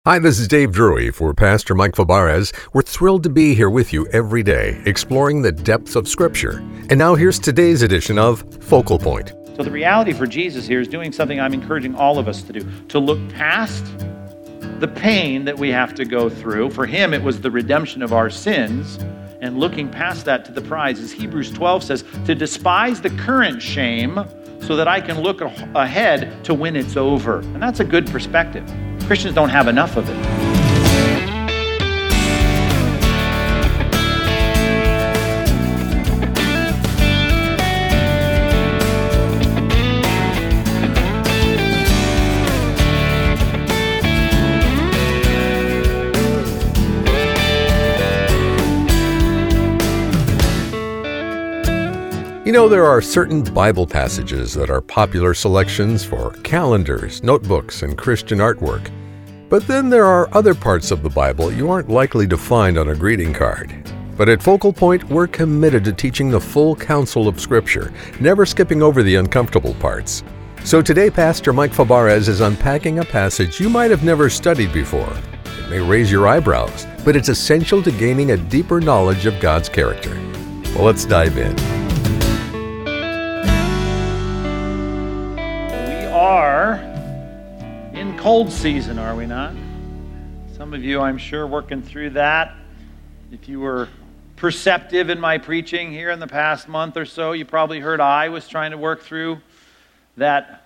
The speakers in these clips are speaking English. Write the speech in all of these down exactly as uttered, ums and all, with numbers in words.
Hi, this is Dave Drury for Pastor Mike Fabarez. We're thrilled to be here with you every day, exploring the depths of Scripture. And now here's today's edition of Focal Point. So the reality for Jesus here is doing something I'm encouraging all of us to do, to look past the pain that we have to go through. For him, it was the redemption of our sins, and looking past that to the prize. As Hebrews twelve says, to despise the current shame so that I can look ahead to when it's over. And that's a good perspective. Christians don't have enough of it. You know, there are certain Bible passages that are popular selections for calendars, notebooks, and Christian artwork. But then there are other parts of the Bible you aren't likely to find on a greeting card. But at Focal Point, we're committed to teaching the full counsel of Scripture, never skipping over the uncomfortable parts. So today, Pastor Mike Fabarez is unpacking a passage you might have never studied before. It may raise your eyebrows, but it's essential to gaining a deeper knowledge of God's character. Well, let's dive in. Are in cold season, are we not? Some of you, I'm sure, working through that. If you were perceptive in my preaching here in the past month or so, you probably heard I was trying to work through that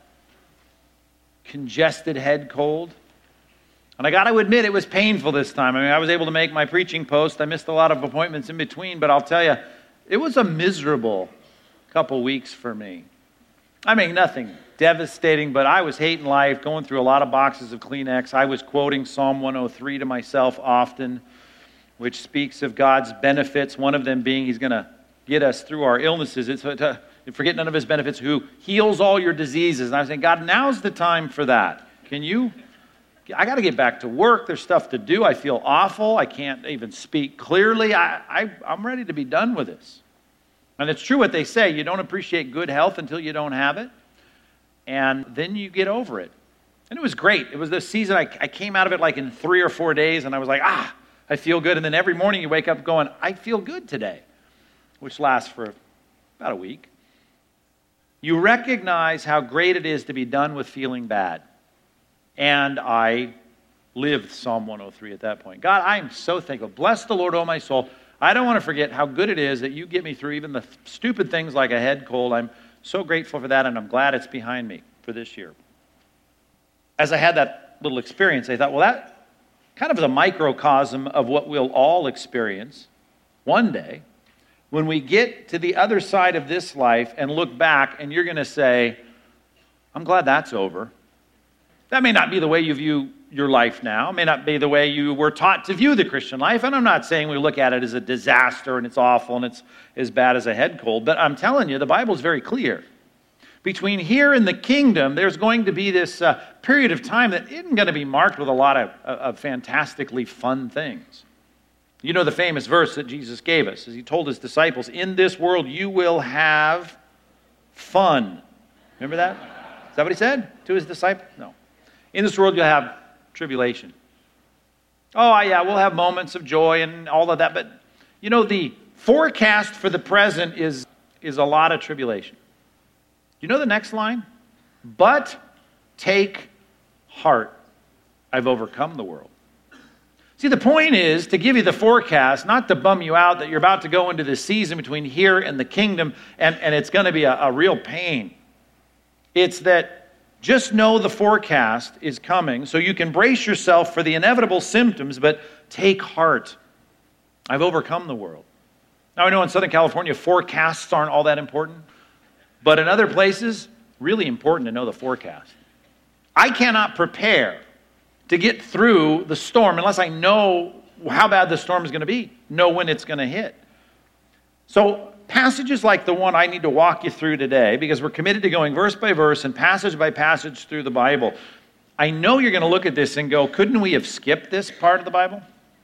congested head cold. And I got to admit, it was painful this time. I mean, I was able to make my preaching post. I missed a lot of appointments in between, but I'll tell you, it was a miserable couple weeks for me. I mean, nothing devastating, but I was hating life, going through a lot of boxes of Kleenex. I was quoting Psalm one oh three to myself often, which speaks of God's benefits, one of them being he's going to get us through our illnesses. It's to forget none of his benefits, who heals all your diseases. And I was saying, God, now's the time for that. Can you? I got to get back to work. There's stuff to do. I feel awful. I can't even speak clearly. I, I, I'm ready to be done with this. And it's true what they say. You don't appreciate good health until you don't have it. And then you get over it. And it was great. It was this season, I, I came out of it like in three or four days, and I was like, ah, I feel good. And then every morning you wake up going, I feel good today, which lasts for about a week. You recognize how great it is to be done with feeling bad. And I lived Psalm one oh three at that point. God, I am so thankful. Bless the Lord, O my soul. I don't want to forget how good it is that you get me through even the stupid things like a head cold. I'm so grateful for that, and I'm glad it's behind me for this year. As I had that little experience, I thought, well, that kind of is a microcosm of what we'll all experience one day when we get to the other side of this life and look back, and you're going to say, I'm glad that's over. That may not be the way you view your life now. It may not be the way you were taught to view the Christian life. And I'm not saying we look at it as a disaster and it's awful and it's as bad as a head cold. But I'm telling you, the Bible is very clear. Between here and the kingdom, there's going to be this uh, period of time that isn't going to be marked with a lot of, of fantastically fun things. You know the famous verse that Jesus gave us as he told his disciples, in this world you will have fun. Remember that? Is that what he said to his disciples? No. In this world, you'll have tribulation. Oh, yeah, we'll have moments of joy and all of that. But, you know, the forecast for the present is, is a lot of tribulation. You know the next line? But take heart. I've overcome the world. See, the point is to give you the forecast, not to bum you out that you're about to go into this season between here and the kingdom, and, and it's going to be a, a real pain. It's that just know the forecast is coming so you can brace yourself for the inevitable symptoms, but take heart. I've overcome the world. Now, I know in Southern California, forecasts aren't all that important, but in other places, really important to know the forecast. I cannot prepare to get through the storm unless I know how bad the storm is going to be, know when it's going to hit. So, passages like the one I need to walk you through today, because we're committed to going verse by verse and passage by passage through the Bible. I know you're going to look at this and go, couldn't we have skipped this part of the Bible?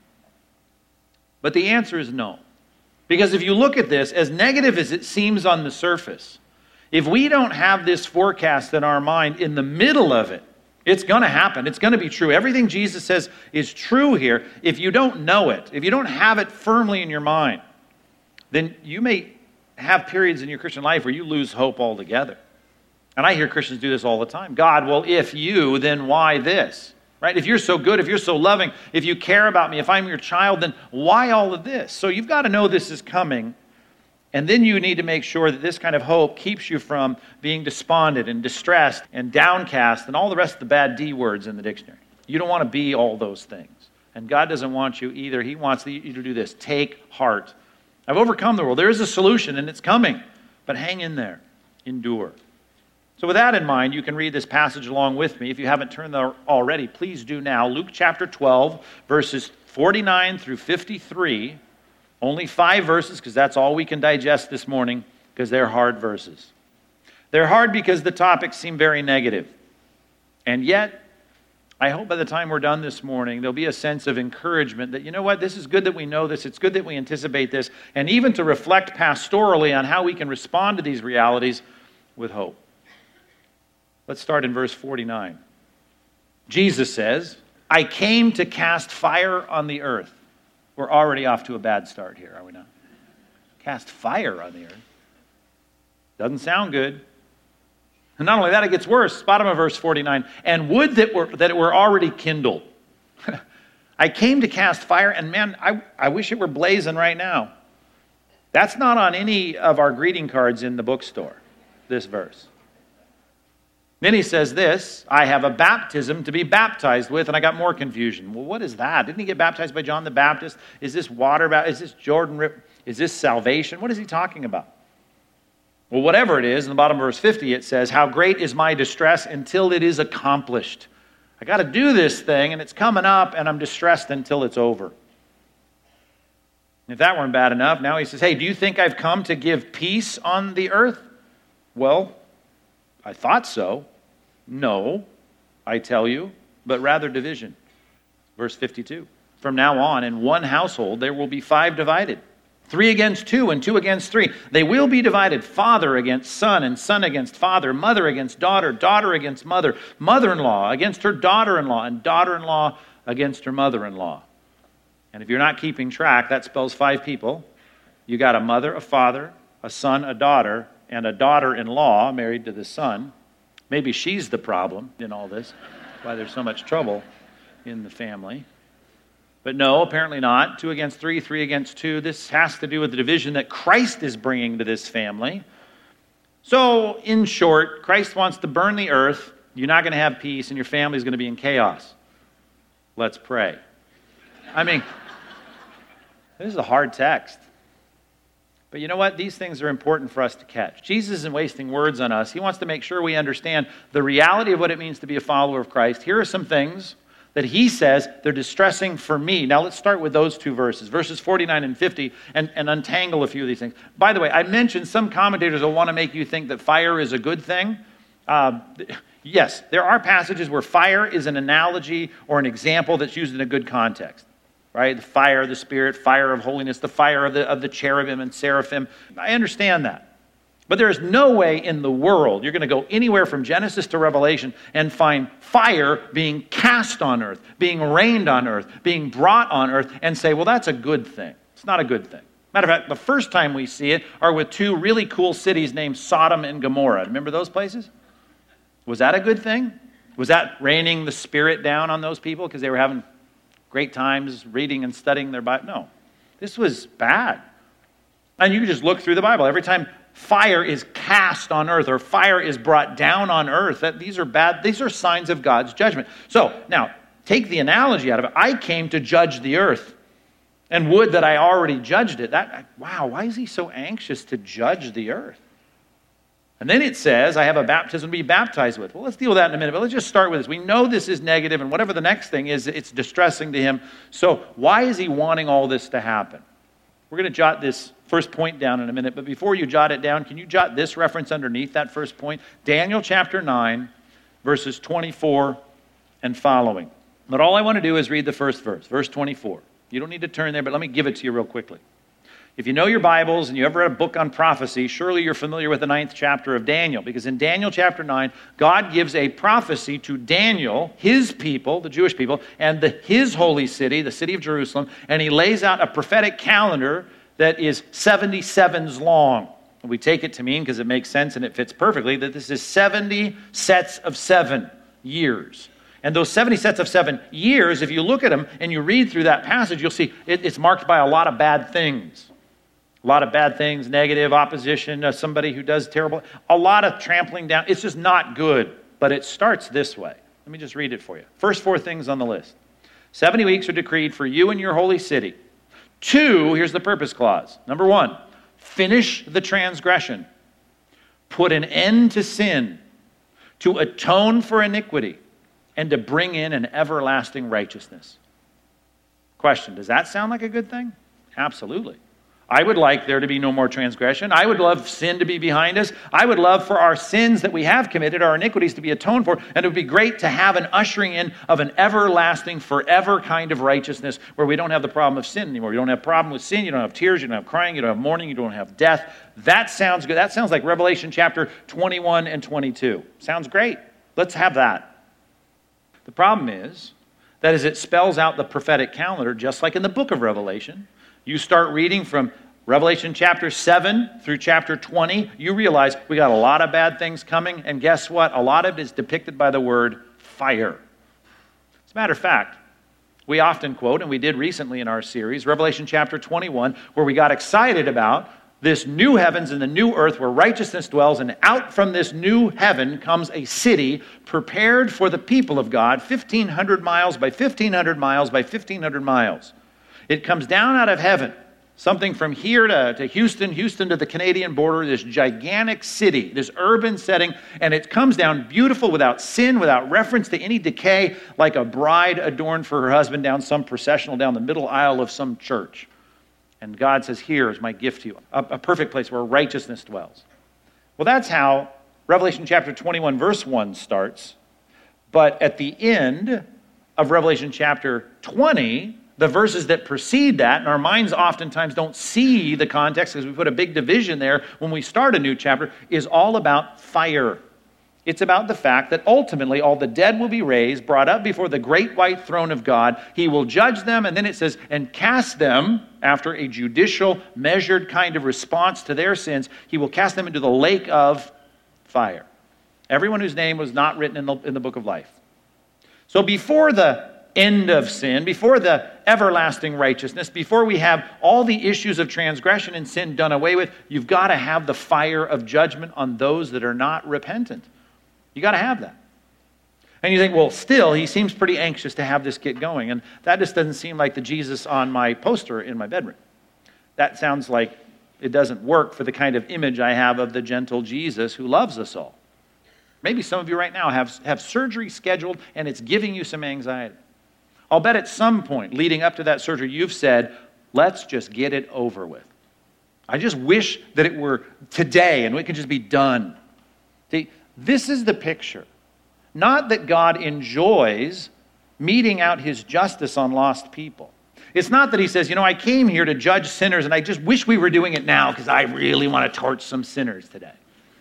But the answer is no. Because if you look at this, as negative as it seems on the surface, if we don't have this forecast in our mind in the middle of it, It's going to happen. It's going to be true. Everything Jesus says is true here. If you don't know it, if you don't have it firmly in your mind, then you may have periods in your Christian life where you lose hope altogether. And I hear Christians do this all the time. God, well, if you, then why this? Right? If you're so good, if you're so loving, if you care about me, if I'm your child, then why all of this? So you've got to know this is coming. And then you need to make sure that this kind of hope keeps you from being despondent and distressed and downcast and all the rest of the bad D words in the dictionary. You don't want to be all those things. And God doesn't want you either. He wants you to do this. Take heart. I've overcome the world. There is a solution, and it's coming. But hang in there. Endure. So with that in mind, you can read this passage along with me. If you haven't turned there already, please do now. Luke chapter twelve, verses forty-nine through fifty-three. Only five verses, because that's all we can digest this morning, because they're hard verses. They're hard because the topics seem very negative. And yet, I hope by the time we're done this morning, there'll be a sense of encouragement that, you know what, this is good that we know this, it's good that we anticipate this, and even to reflect pastorally on how we can respond to these realities with hope. Let's start in verse forty-nine. Jesus says, I came to cast fire on the earth. We're already off to a bad start here, are we not? Cast fire on the earth. Doesn't sound good. And not only that, it gets worse. Bottom of verse forty-nine. And would that, were, that it were already kindled. I came to cast fire, and man, I, I wish it were blazing right now. That's not on any of our greeting cards in the bookstore, this verse. Then he says this, I have a baptism to be baptized with, and I got more confusion. Well, what is that? Didn't he get baptized by John the Baptist? Is this water? Is this Jordan River? Is this salvation? What is he talking about? Well, whatever it is, in the bottom of verse fifty, it says, how great is my distress until it is accomplished. I got to do this thing, and it's coming up, and I'm distressed until it's over. If that weren't bad enough, now he says, hey, do you think I've come to give peace on the earth? Well, I thought so. No, I tell you, but rather division. Verse fifty-two. From now on, in one household, there will be five divided. Three against two and two against three. They will be divided, father against son and son against father, mother against daughter, daughter against mother, mother-in-law against her daughter-in-law, and daughter-in-law against her mother-in-law. And if you're not keeping track, that spells five people. You got a mother, a father, a son, a daughter, and a daughter-in-law married to the son. Maybe she's the problem in all this, why there's so much trouble in the family. But no, apparently not. Two against three, three against two. This has to do with the division that Christ is bringing to this family. So, in short, Christ wants to burn the earth. You're not going to have peace, and your family's going to be in chaos. Let's pray. I mean, this is a hard text. But you know what? These things are important for us to catch. Jesus isn't wasting words on us. He wants to make sure we understand the reality of what it means to be a follower of Christ. Here are some things that he says they're distressing for me. Now let's start with those two verses, verses forty-nine and fifty, and, and untangle a few of these things. By the way, I mentioned some commentators will want to make you think that fire is a good thing. Uh, yes, there are passages where fire is an analogy or an example that's used in a good context. Right? The fire of the Spirit, fire of holiness, the fire of the, of the cherubim and seraphim. I understand that. But there is no way in the world you're going to go anywhere from Genesis to Revelation and find fire being cast on earth, being rained on earth, being brought on earth, and say, well, that's a good thing. It's not a good thing. Matter of fact, the first time we see it are with two really cool cities named Sodom and Gomorrah. Remember those places? Was that a good thing? Was that raining the Spirit down on those people because they were having great times reading and studying their Bible? No. This was bad. And you can just look through the Bible. Every time fire is cast on earth or fire is brought down on earth, that these are bad. These are signs of God's judgment. So, now, take the analogy out of it. I came to judge the earth, and would that I already judged it. That, wow, why is he so anxious to judge the earth? And then it says, I have a baptism to be baptized with. Well, let's deal with that in a minute, but let's just start with this. We know this is negative, and whatever the next thing is, it's distressing to him. So why is he wanting all this to happen? We're going to jot this first point down in a minute, but before you jot it down, can you jot this reference underneath that first point? Daniel chapter nine, verses twenty-four and following. But all I want to do is read the first verse, verse twenty-four. You don't need to turn there, but let me give it to you real quickly. If you know your Bibles and you ever read a book on prophecy, surely you're familiar with the ninth chapter of Daniel, because in Daniel chapter nine, God gives a prophecy to Daniel, his people, the Jewish people, and the, his holy city, the city of Jerusalem, and he lays out a prophetic calendar that is seventy sevens long. And we take it to mean, because it makes sense and it fits perfectly, that this is seventy sets of seven years. And those seventy sets of seven years, if you look at them and you read through that passage, you'll see it, it's marked by a lot of bad things. A lot of bad things, negative, opposition, uh, somebody who does terrible, a lot of trampling down. It's just not good, but it starts this way. Let me just read it for you. First four things on the list. seventy weeks are decreed for you and your holy city. Two, here's the purpose clause. Number one, finish the transgression. Put an end to sin. To atone for iniquity. And to bring in an everlasting righteousness. Question, does that sound like a good thing? Absolutely. I would like there to be no more transgression. I would love sin to be behind us. I would love for our sins that we have committed, our iniquities, to be atoned for. And it would be great to have an ushering in of an everlasting, forever kind of righteousness where we don't have the problem of sin anymore. You don't have a problem with sin. You don't have tears. You don't have crying. You don't have mourning. You don't have death. That sounds good. That sounds like Revelation chapter twenty-one and twenty-two. Sounds great. Let's have that. The problem is that as it spells out the prophetic calendar, just like in the book of Revelation, you start reading from Revelation chapter seven through chapter twenty, you realize we got a lot of bad things coming, and guess what? A lot of it is depicted by the word fire. As a matter of fact, we often quote, and we did recently in our series, Revelation chapter twenty-one, where we got excited about this new heavens and the new earth where righteousness dwells, and out from this new heaven comes a city prepared for the people of God, fifteen hundred miles by fifteen hundred miles by fifteen hundred miles. It comes down out of heaven, something from here to, to Houston, Houston to the Canadian border, this gigantic city, this urban setting, and it comes down beautiful without sin, without reference to any decay, like a bride adorned for her husband down some processional, down the middle aisle of some church. And God says, here is my gift to you, a, a perfect place where righteousness dwells. Well, that's how Revelation chapter twenty-one, verse one starts. But at the end of Revelation chapter twenty, the verses that precede that, and our minds oftentimes don't see the context because we put a big division there when we start a new chapter, is all about fire. It's about the fact that ultimately all the dead will be raised, brought up before the great white throne of God. He will judge them, and then it says, and cast them, after a judicial, measured kind of response to their sins, he will cast them into the lake of fire. Everyone whose name was not written in the, in the book of life. So before the end of sin, before the everlasting righteousness, before we have all the issues of transgression and sin done away with, you've got to have the fire of judgment on those that are not repentant. You got to have that. And you think, well, still, he seems pretty anxious to have this get going. And that just doesn't seem like the Jesus on my poster in my bedroom. That sounds like it doesn't work for the kind of image I have of the gentle Jesus who loves us all. Maybe some of you right now have, have surgery scheduled and it's giving you some anxiety. I'll bet at some point leading up to that surgery, you've said, let's just get it over with. I just wish that it were today and we could just be done. See, this is the picture. Not that God enjoys meting out his justice on lost people. It's not that he says, you know, I came here to judge sinners and I just wish we were doing it now because I really want to torch some sinners today.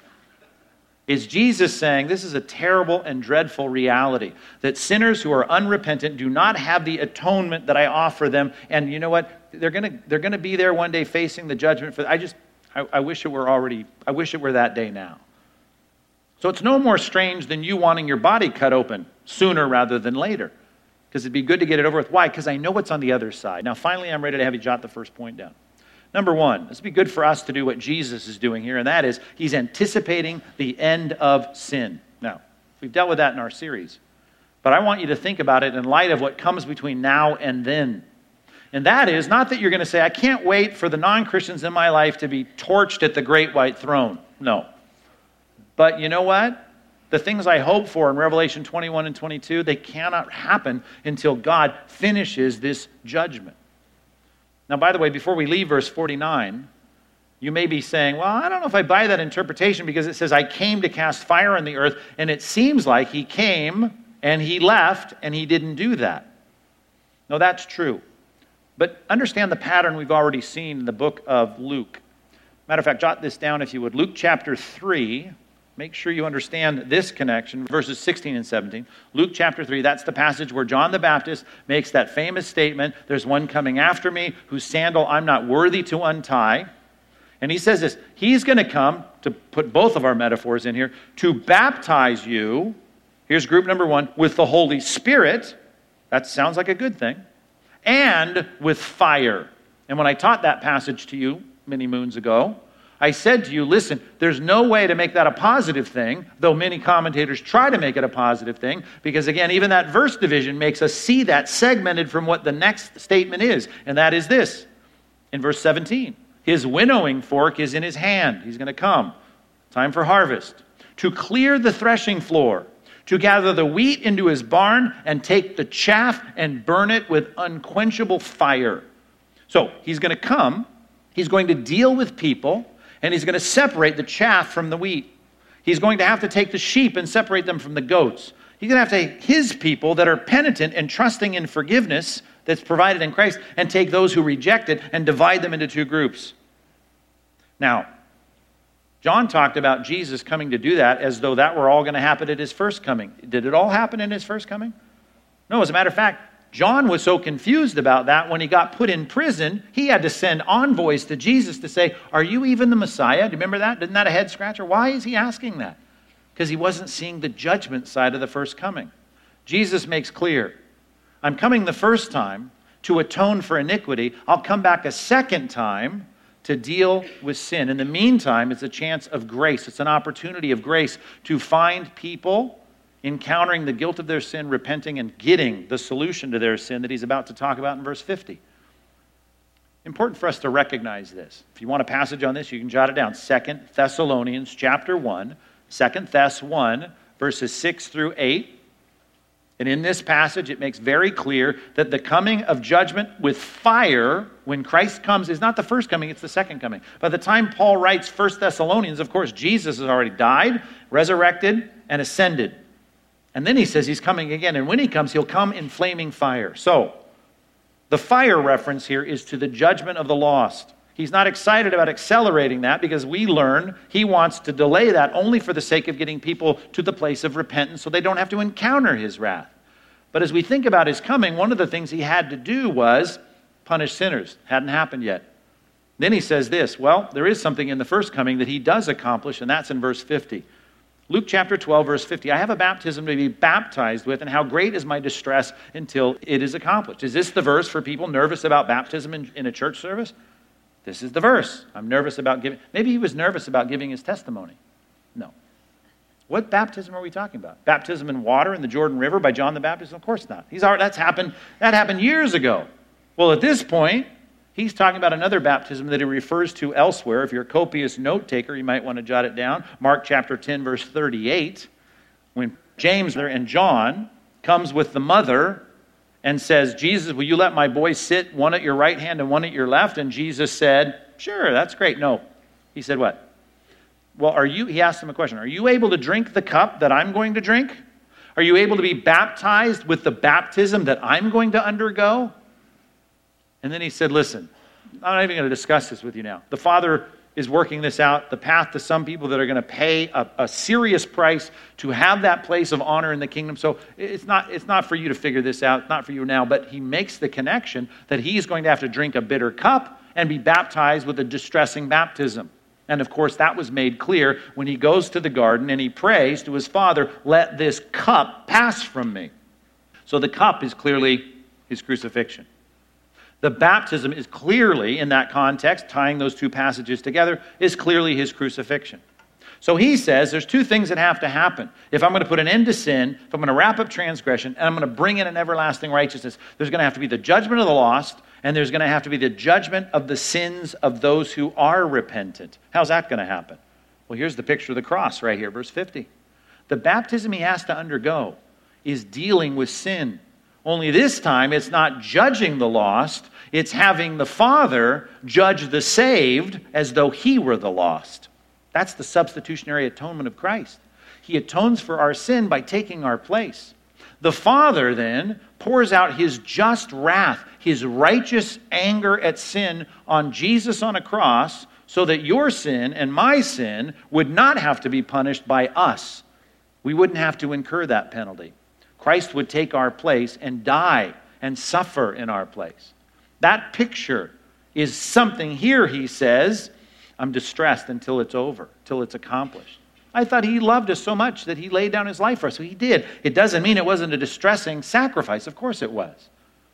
Is Jesus saying this is a terrible and dreadful reality, that sinners who are unrepentant do not have the atonement that I offer them, and you know what? They're going to they're going to be there one day facing the judgment for I just I, I wish it were already I wish it were that day now. So it's no more strange than you wanting your body cut open sooner rather than later, because it'd be good to get it over with. Why? Because I know what's on the other side. Now finally I'm ready to have you jot the first point down. Number one, this would be good for us to do what Jesus is doing here, and that is he's anticipating the end of sin. Now, we've dealt with that in our series, but I want you to think about it in light of what comes between now and then. And that is not that you're going to say, I can't wait for the non-Christians in my life to be torched at the great white throne. No. But you know what? The things I hope for in Revelation twenty-one and twenty-two, they cannot happen until God finishes this judgment. Now, by the way, before we leave verse forty-nine, you may be saying, well, I don't know if I buy that interpretation because it says, I came to cast fire on the earth, and it seems like he came and he left and he didn't do that. No, that's true. But understand the pattern we've already seen in the book of Luke. Matter of fact, jot this down if you would. Luke chapter three. Make sure you understand this connection, verses sixteen and seventeen. Luke chapter three, that's the passage where John the Baptist makes that famous statement, there's one coming after me whose sandal I'm not worthy to untie. And he says this, he's going to come, to put both of our metaphors in here, to baptize you, here's group number one, with the Holy Spirit. That sounds like a good thing. And with fire. And when I taught that passage to you many moons ago, I said to you, listen, there's no way to make that a positive thing, though many commentators try to make it a positive thing, because again, even that verse division makes us see that segmented from what the next statement is, and that is this, in verse seventeen. His winnowing fork is in his hand. He's going to come. Time for harvest. To clear the threshing floor, to gather the wheat into his barn, and take the chaff and burn it with unquenchable fire. So, he's going to come, he's going to deal with people, and he's going to separate the chaff from the wheat. He's going to have to take the sheep and separate them from the goats. He's going to have to take his people that are penitent and trusting in forgiveness that's provided in Christ and take those who reject it and divide them into two groups. Now, John talked about Jesus coming to do that as though that were all going to happen at his first coming. Did it all happen in his first coming? No, as a matter of fact, John was so confused about that when he got put in prison, he had to send envoys to Jesus to say, are you even the Messiah? Do you remember that? Isn't that a head scratcher? Why is he asking that? Because he wasn't seeing the judgment side of the first coming. Jesus makes clear, I'm coming the first time to atone for iniquity. I'll come back a second time to deal with sin. In the meantime, it's a chance of grace. It's an opportunity of grace to find people encountering the guilt of their sin, repenting, and getting the solution to their sin that he's about to talk about in verse fifty. Important for us to recognize this. If you want a passage on this, you can jot it down. Second Thessalonians chapter one, Second Thess one, verses six through eight. And in this passage, it makes very clear that the coming of judgment with fire, when Christ comes, is not the first coming, it's the second coming. By the time Paul writes First Thessalonians, of course, Jesus has already died, resurrected, and ascended. And then he says he's coming again, and when he comes, he'll come in flaming fire. So, the fire reference here is to the judgment of the lost. He's not excited about accelerating that because we learn he wants to delay that only for the sake of getting people to the place of repentance so they don't have to encounter his wrath. But as we think about his coming, one of the things he had to do was punish sinners. Hadn't happened yet. Then he says this, well, there is something in the first coming that he does accomplish, and that's in verse fifty. Luke chapter twelve, verse fifty, I have a baptism to be baptized with, and how great is my distress until it is accomplished. Is this the verse for people nervous about baptism in, in a church service? This is the verse. I'm nervous about giving. Maybe he was nervous about giving his testimony. No. What baptism are we talking about? Baptism in water in the Jordan River by John the Baptist? Of course not. He's already, that's happened. That happened years ago. Well, at this point, he's talking about another baptism that he refers to elsewhere. If you're a copious note taker, you might want to jot it down. Mark chapter ten, verse thirty-eight, when James and John comes with the mother and says, Jesus, will you let my boy sit one at your right hand and one at your left? And Jesus said, sure, that's great. No. He said what? Well, are you, he asked him a question, are you able to drink the cup that I'm going to drink? Are you able to be baptized with the baptism that I'm going to undergo? And then he said, listen, I'm not even going to discuss this with you now. The Father is working this out, the path to some people that are going to pay a, a serious price to have that place of honor in the kingdom. So it's not, it's not for you to figure this out, not for you now, but he makes the connection that he's going to have to drink a bitter cup and be baptized with a distressing baptism. And of course, that was made clear when he goes to the garden and he prays to his Father, let this cup pass from me. So the cup is clearly his crucifixion. The baptism is clearly, in that context, tying those two passages together, is clearly his crucifixion. So he says there's two things that have to happen. If I'm going to put an end to sin, if I'm going to wrap up transgression, and I'm going to bring in an everlasting righteousness, there's going to have to be the judgment of the lost, and there's going to have to be the judgment of the sins of those who are repentant. How's that going to happen? Well, here's the picture of the cross right here, verse fifty. The baptism he has to undergo is dealing with sin. Only this time, it's not judging the lost, it's having the Father judge the saved as though he were the lost. That's the substitutionary atonement of Christ. He atones for our sin by taking our place. The Father then pours out his just wrath, his righteous anger at sin on Jesus on a cross so that your sin and my sin would not have to be punished by us. We wouldn't have to incur that penalty. Christ would take our place and die and suffer in our place. That picture is something here, he says, I'm distressed until it's over, till it's accomplished. I thought he loved us so much that he laid down his life for us. So he did. It doesn't mean it wasn't a distressing sacrifice. Of course it was.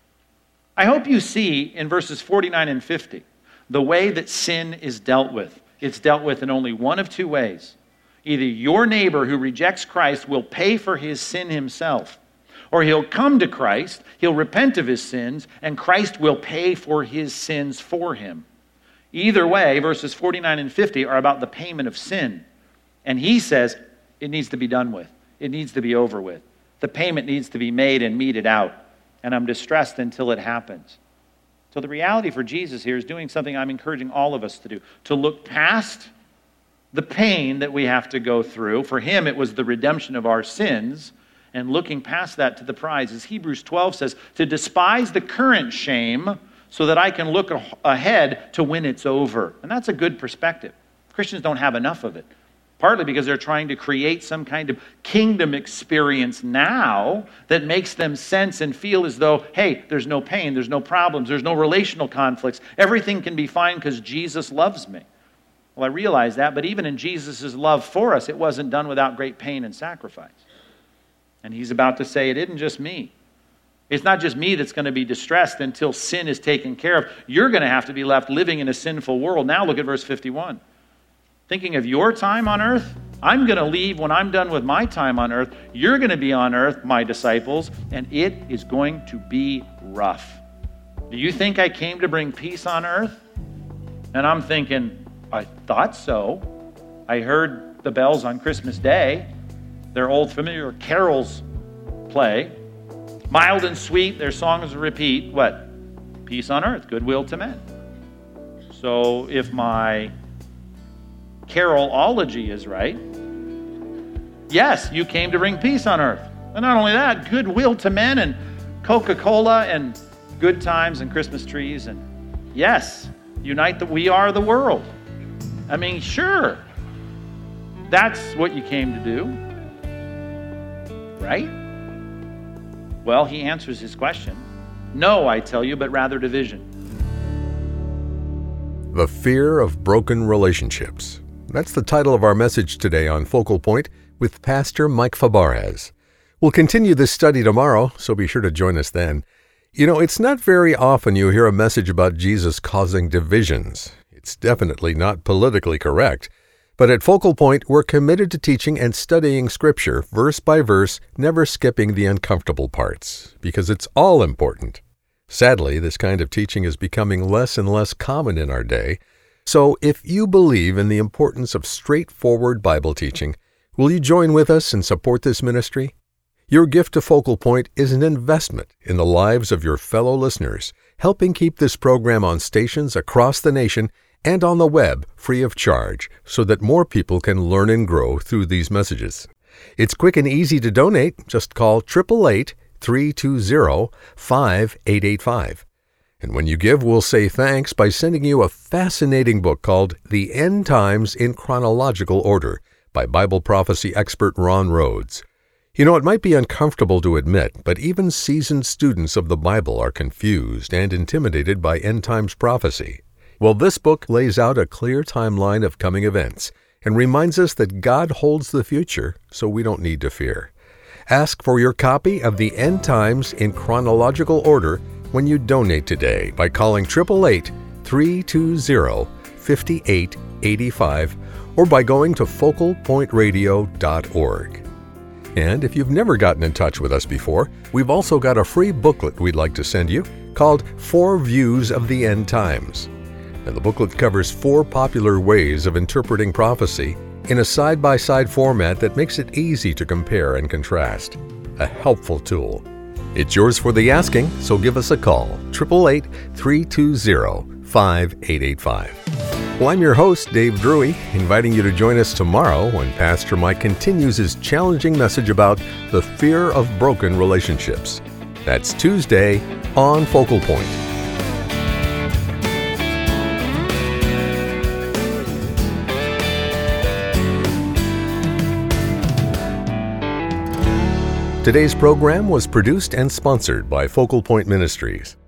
I hope you see in verses forty-nine and fifty the way that sin is dealt with. It's dealt with in only one of two ways. Either your neighbor who rejects Christ will pay for his sin himself, or he'll come to Christ, he'll repent of his sins, and Christ will pay for his sins for him. Either way, verses forty-nine and fifty are about the payment of sin. And he says it needs to be done with. It needs to be over with. The payment needs to be made and meted out. And I'm distressed until it happens. So the reality for Jesus here is doing something I'm encouraging all of us to do. To look past the pain that we have to go through. For him, it was the redemption of our sins. And looking past that to the prize, as Hebrews twelve says, to despise the current shame so that I can look ahead to when it's over. And that's a good perspective. Christians don't have enough of it. Partly because they're trying to create some kind of kingdom experience now that makes them sense and feel as though, hey, there's no pain, there's no problems, there's no relational conflicts. Everything can be fine because Jesus loves me. Well, I realize that, but even in Jesus' love for us, it wasn't done without great pain and sacrifice. And he's about to say, it isn't just me. It's not just me that's going to be distressed until sin is taken care of. You're going to have to be left living in a sinful world. Now look at verse fifty-one. Thinking of your time on earth, I'm going to leave when I'm done with my time on earth. You're going to be on earth, my disciples, and it is going to be rough. Do you think I came to bring peace on earth? And I'm thinking, I thought so. I heard the bells on Christmas Day. Their old familiar carols play. Mild and sweet, their songs repeat. What? Peace on earth, goodwill to men. So if my carolology is right, yes, you came to bring peace on earth. And not only that, goodwill to men and Coca-Cola and good times and Christmas trees and yes, unite the we are the world. I mean, sure, that's what you came to do, right? Well, he answers his question. No, I tell you, but rather division. The Fear of Broken Relationships. That's the title of our message today on Focal Point with Pastor Mike Fabarez. We'll continue this study tomorrow, so be sure to join us then. You know, it's not very often you hear a message about Jesus causing divisions. It's definitely not politically correct. But at Focal Point, we're committed to teaching and studying Scripture verse by verse, never skipping the uncomfortable parts, because it's all important. Sadly, this kind of teaching is becoming less and less common in our day. So if you believe in the importance of straightforward Bible teaching, will you join with us and support this ministry? Your gift to Focal Point is an investment in the lives of your fellow listeners, helping keep this program on stations across the nation and on the web free of charge so that more people can learn and grow through these messages. It's quick and easy to donate. Just call eight eight eight, three two zero, five eight eight five. And when you give, we'll say thanks by sending you a fascinating book called The End Times in Chronological Order by Bible prophecy expert Ron Rhodes. You know, it might be uncomfortable to admit, but even seasoned students of the Bible are confused and intimidated by end times prophecy. Well, this book lays out a clear timeline of coming events and reminds us that God holds the future, so we don't need to fear. Ask for your copy of The End Times in Chronological Order when you donate today by calling eight eight eight, three two zero, five eight eight five or by going to focal point radio dot org. And if you've never gotten in touch with us before, we've also got a free booklet we'd like to send you called Four Views of the End Times. And the booklet covers four popular ways of interpreting prophecy in a side-by-side format that makes it easy to compare and contrast. A helpful tool. It's yours for the asking, so give us a call, eight eight eight, three two zero, five eight eight five. Well, I'm your host, Dave Drury, inviting you to join us tomorrow when Pastor Mike continues his challenging message about the fear of broken relationships. That's Tuesday, on Focal Point. Today's program was produced and sponsored by Focal Point Ministries.